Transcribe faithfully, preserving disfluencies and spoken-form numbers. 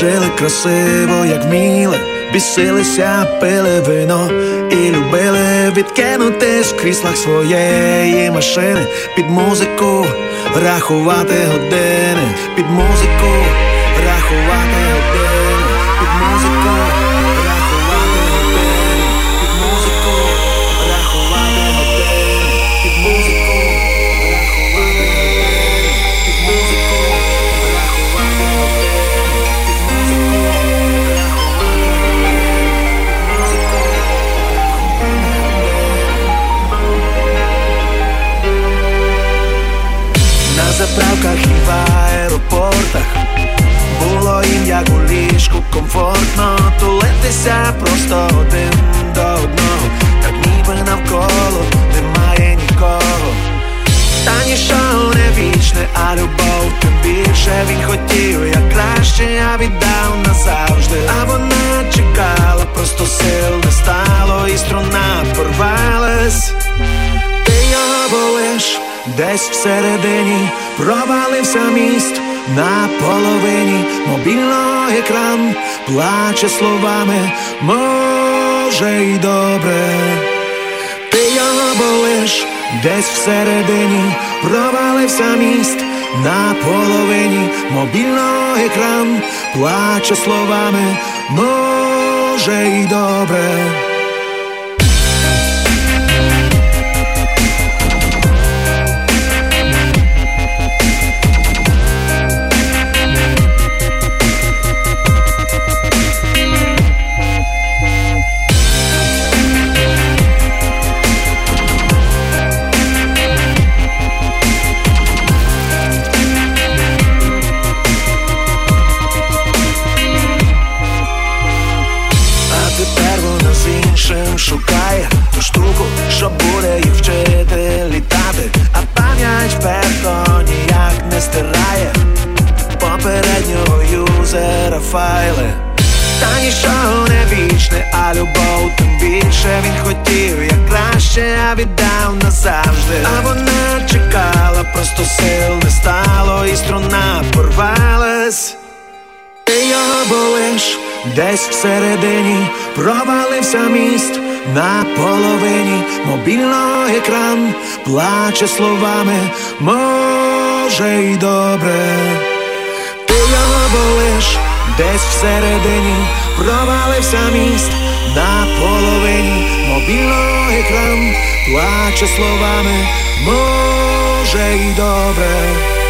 жили красиво, як вміли, бісилися, пили вино і любили відкинутись в кріслах своєї машини, під музику рахувати години, під музику рахувати години, під музику рахувати години, під музику рахувати години, під музику рахувати години, під музику рахувати години, під музику на заправках і в аеропортах було їм як у ліжку комфортно тулитися просто один до одного, так ніби навколо немає нікого. Та ніщо не вічне, а любов тим більше. Він хотів як краще, я віддав назавжди, а вона чекала, просто сил не стало і струна порвалась. Ти його болиш десь всередині, провалився міст на половині, мобільно екран плаче словами, може й добре. Ти його болиш десь всередині, провалився міст на половині, мобільно екран плаче словами, може й добре. Шукає ту штуку, що буде їх вчити літати, а пам'ять вперто ніяк не стирає попереднього юзера файли. Та ніщо не вічне, а любов тим більше. Він хотів як краще, а віддав назавжди, а вона чекала, просто сил не стало і струна порвалась. Ти його болиш десь всередині, провалився міст на половині, мобільно екран плаче словами, може й добре. Ти його болиш десь всередині, провалився міст на половині, мобільно екран плаче словами, може й добре.